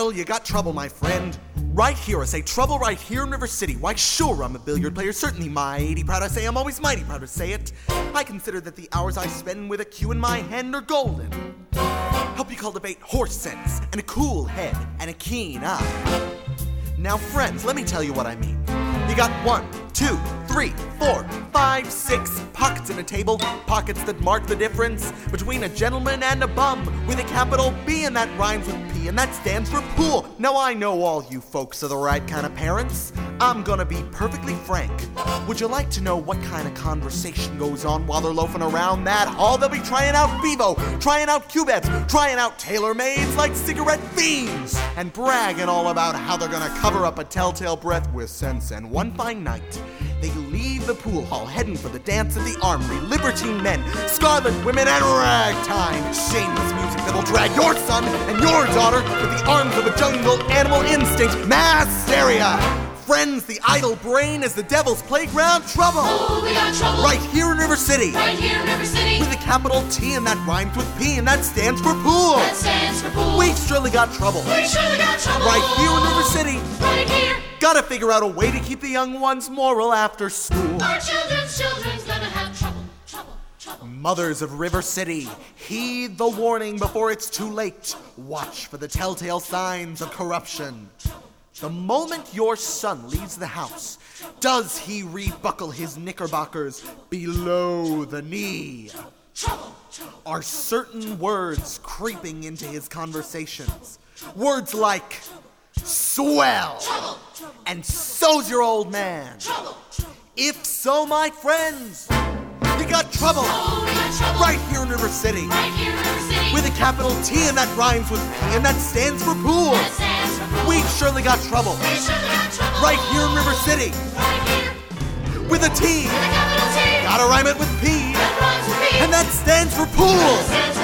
Well, you got trouble, my friend. Right here, I say trouble right here in River City. Why, sure, I'm a billiard player, certainly mighty proud. I say I'm always mighty proud to say it. I consider that the hours I spend with a cue in my hand are golden. Help you cultivate horse sense, and a cool head, and a keen eye. Now, friends, let me tell you what I mean. You got 1, 2, 3, 4, 5, 6 pockets in a table, pockets that mark the difference between a gentleman and a bum, with a capital B and that rhymes with P and that stands for pool. Now I know all you folks are the right kind of parents. I'm gonna be perfectly frank. Would you like to know what kind of conversation goes on while they're loafing around that hall? They'll be trying out Bevo, trying out Cubets, trying out tailor-mades like cigarette fiends, and bragging all about how they're gonna cover up a telltale breath with sense. And one fine night, they leave the pool hall, heading for the dance of the armory. Libertine men, scarlet women, and ragtime. Shameless music that'll drag your son and your daughter to the arms of a jungle animal instinct. Mass hysteria. Friends, the idle brain is the devil's playground. Trouble. Oh, we got trouble. Right here in River City. Right here in River City. With a capital T and that rhymes with P and that stands for pool. That stands for pool. We've surely got trouble. We surely got trouble. Right here in River City. Right here. Gotta figure out a way to keep the young ones moral after school. Our children's gonna have trouble, trouble, trouble. Mothers of River City, heed the warning before it's too late. Watch for the telltale signs of corruption. The moment your son leaves the house, does he rebuckle his knickerbockers below the knee? Trouble, trouble. Are certain words creeping into his conversations? Words like swell Trouble, and so's your old man. trouble. If so, my friends, you got trouble. Oh, we got trouble. Right here in River City. Right here in River City. With a capital T and that rhymes with P and that stands for pool. That stands for pool. We've surely got trouble. We surely got trouble. Right here in River City. Right here. With a T. With a capital T. Gotta rhyme it with P. That rhymes with P. And that stands for pool. That stands